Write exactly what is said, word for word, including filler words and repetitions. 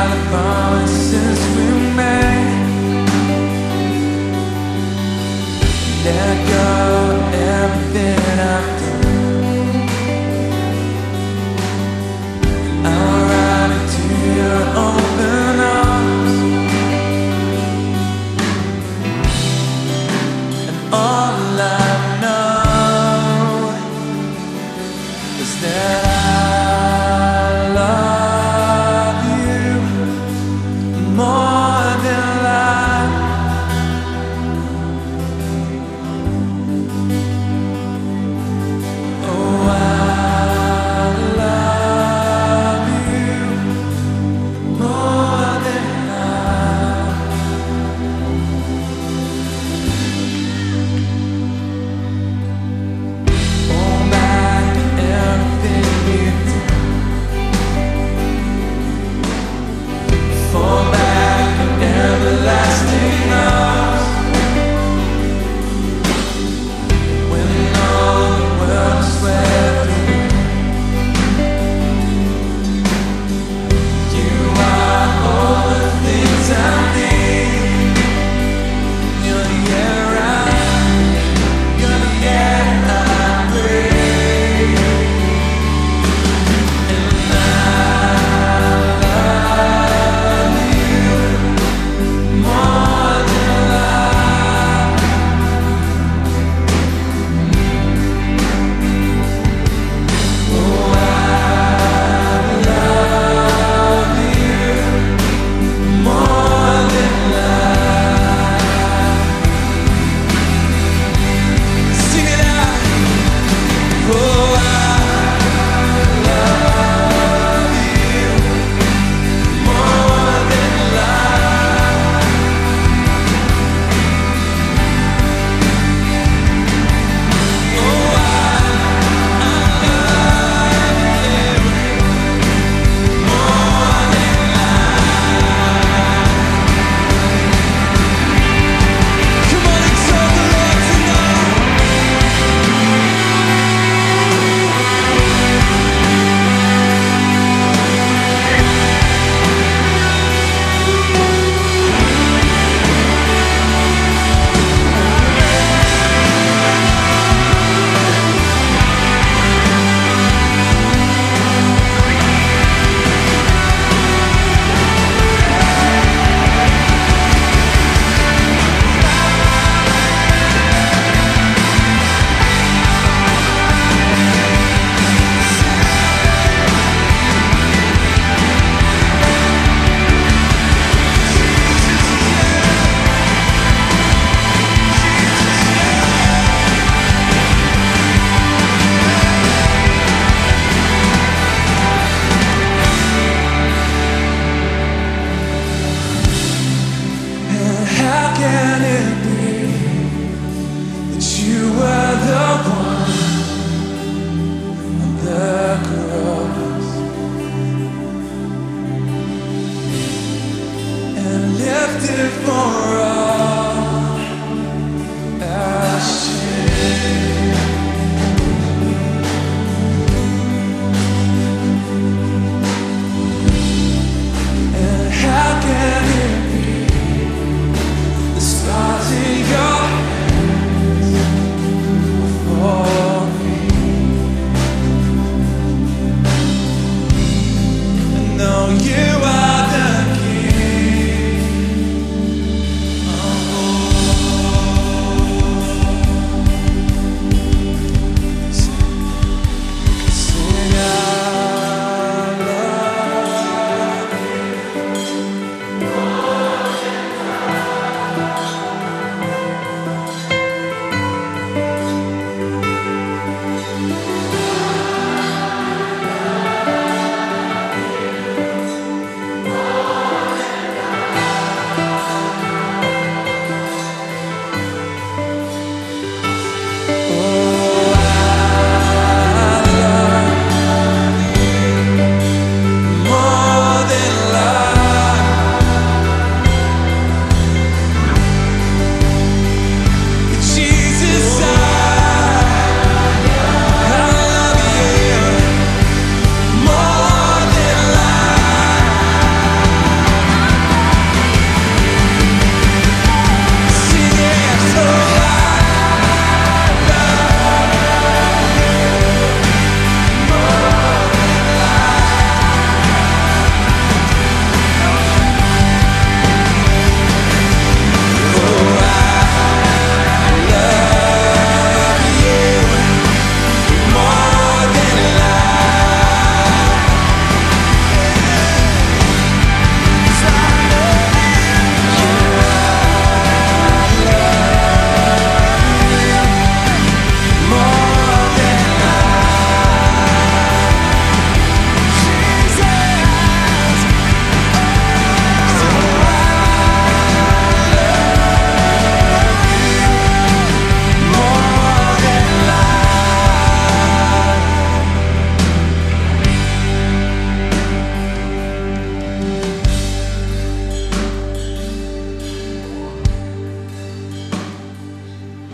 the promises we made. Let go of everything I've done. I'll run into your open arms, and all I know is that I love you more than life. Oh, I love you more than life. Fall back on everything you did. Fall back on everlasting arms. When all the world is swept away, you are all the things I need. You're the air I breathe. You're the air I breathe. And I love you more than life. Oh, I love you more than life. Sing it out. Oh, I love you more than life. Oh, I love you more than life. Come on, exalt the Lord tonight. And how can it be that you were